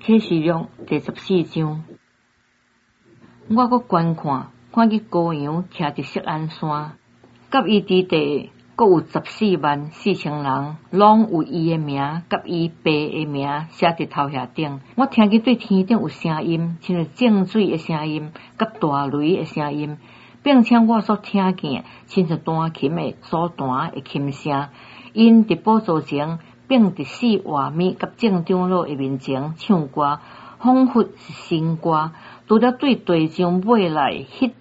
启示录第14章，我阁观看见羔羊徛伫锡安山，甲伊伫地阁有144000人，拢有伊的名甲伊爸的名写伫头壳顶。我听见对天顶有声音，亲像静水的声音，甲大雷的声音，并且我所听见亲像弹琴的所弹的琴声。因伫宝座前，并伫4活物甲众长老的面前唱歌，仿佛是新歌。除了对地上尾来迄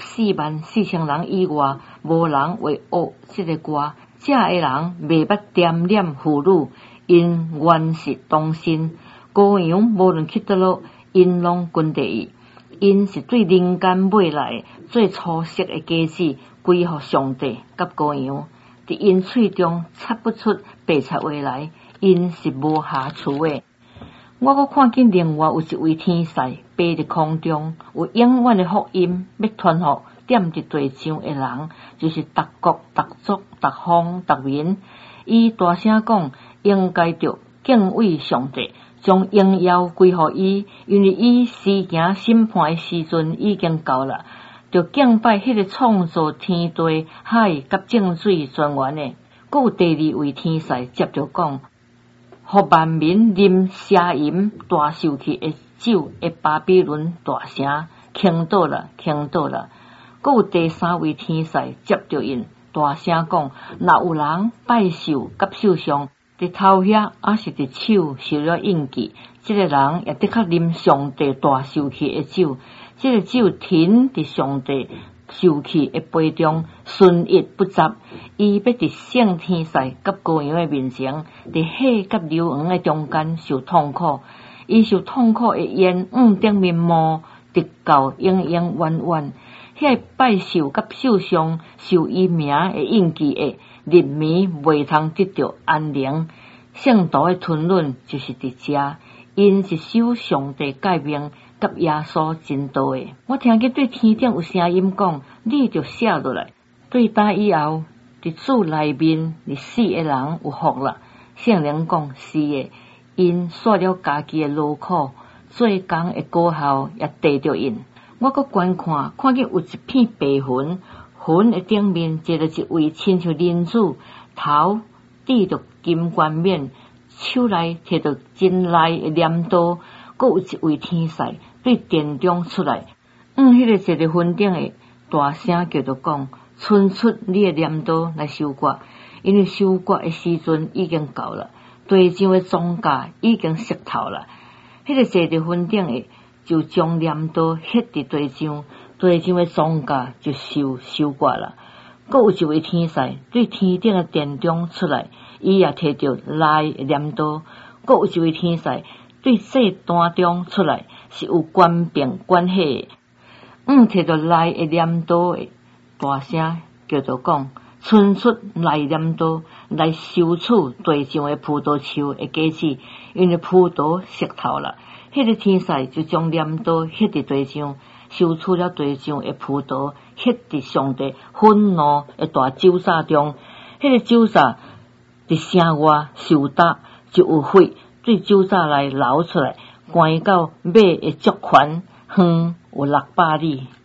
144000人以外，无人会学这个歌。这个人袂捌掂念妇女，因原是童身。羔羊无论去倒落，因拢跟着伊。因是对人间尾来最初识的家子，归乎上帝甲羔羊。伫因喙中插不出白菜话来，因是无瑕疵的。我阁看见另外有一位天使飞伫空中，有永远的福音要传予踮伫地上的人，就是逐国、逐族、逐方、逐民。伊大声讲，应该着敬畏上帝，将荣耀归予伊，因为伊施行审判的时阵已经到了。着敬拜迄个创造天地海甲众水泉源的。阁有第二位天使接着讲，互万民啉邪淫大受气的酒的巴比伦大城倾倒了，倾倒了。阁有第三位天使接着因大声讲，若有人拜寿甲手上伫头遐还是伫手受了印记，这个人也的确啉上帝大受气的酒。这个酒停伫上帝受气的杯中，顺溢不杂。伊要伫圣天使甲羔羊的面前，伫火甲硫磺的中间受痛苦。伊受痛苦的烟顶面膜，直到永永远远。迄个拜寿甲手上受伊名的印记的，日暝袂通得到安宁。圣徒的吞论就是伫遮，因是守上帝诫命甲耶稣真道的。我听见对天顶有声音讲，你着写落来，对打以后伫主内面伫死的人有福了。圣灵讲是的，因煞了家己的劳苦，做工的果效也得着因。我阁观看见有一片白云，云的顶面坐着一位亲像人子，头戴着金冠冕，手内摕着真利的镰刀。阁有一位天使对殿中出来，迄个坐伫云顶的大声叫着讲，伸出你的镰刀来收割，因为收割的时阵已经到了，地上的庄稼已经熟透了。迄个坐伫云顶的就将镰刀ฮ็伫地上，地上的庄稼就受收割了。阁有一位天使对天顶的殿中出来，伊也摕着利的镰刀。阁有一位天使对祭坛中出来，是有官柄关系的，摕着利的镰刀的，大声叫做讲，伸出利镰刀来收取地上的葡萄树的果子，因为葡萄熟透了。迄个天使就将镰刀ฮ็伫地上，收取了地上的葡萄，ฮ็伫上帝愤怒的大酒榨中。迄个酒榨伫城外受打，就有血对酒榨来流出来，关到马的足权，远有600里。